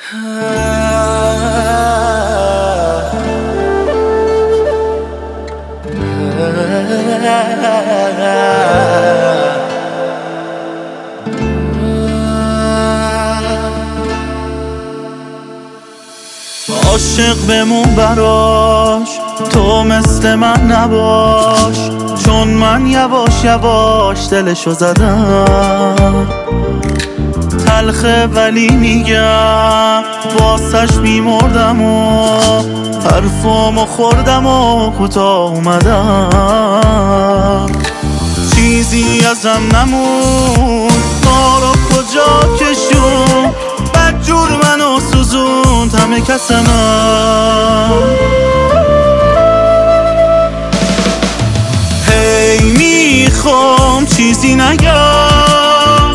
عاشق بمون براش، تو مثل من نباش، چون من یواش یواش دلشو زدم. تلخه ولی میگم واسش میمردم و حرفامو خوردم و کوتاه اومدم. چیزی ازم نمون، ما رو کجا کشون، بدجور منو سوزوند همه کس من. هی میخوام چیزی نگم،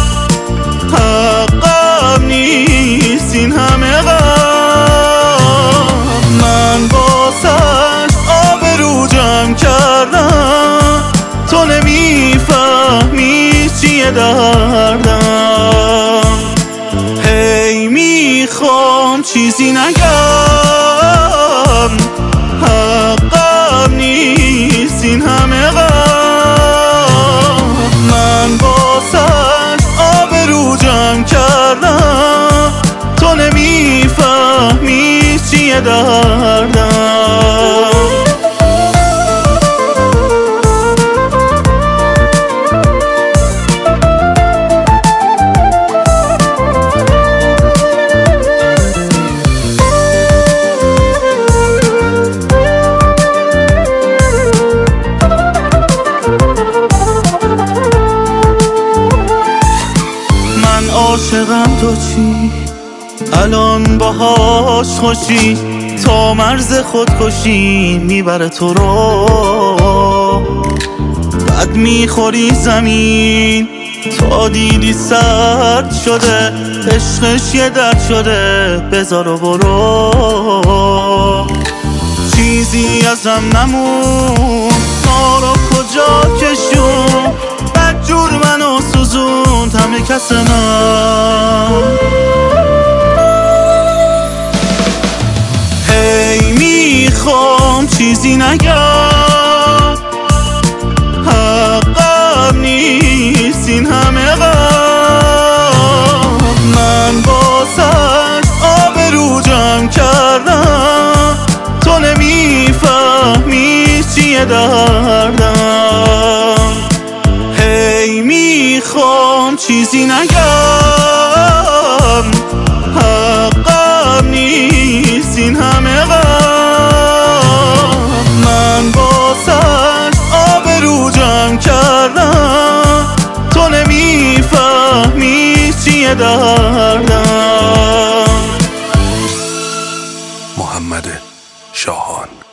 حقم نیست این همه غم. من باسش آبرو جمع کردم، تو نمیفهمی چیه دردم. هی میخوام چیزی نگم، حقم نیست این همه غم. من باسش آبرو جمع کردم، تو نمیفهمی چیه دردم. عاشقم تو چی؟ الان باهاش خوشی؟ تا مرز خودکشی میبره تو رو. بد میخوری زمین تا دیدی سرد شده، عشقش یه درد شده، بذار و برو. چیزی ازم نمون، ما رو کجا کشون، بدجور منو سوزوند همه کس من. هی میخوام چیزی نگم، حقم نیست این همه غم. من باسش آبرو جمع کردم، تو نمیفهمی چیه دردم. هی میخوام چیزی نگم، حقم نیست این همه غم. من باسش آبرو جمع کردم، تو نمیفهمی چیه دردم. محمد شاهان.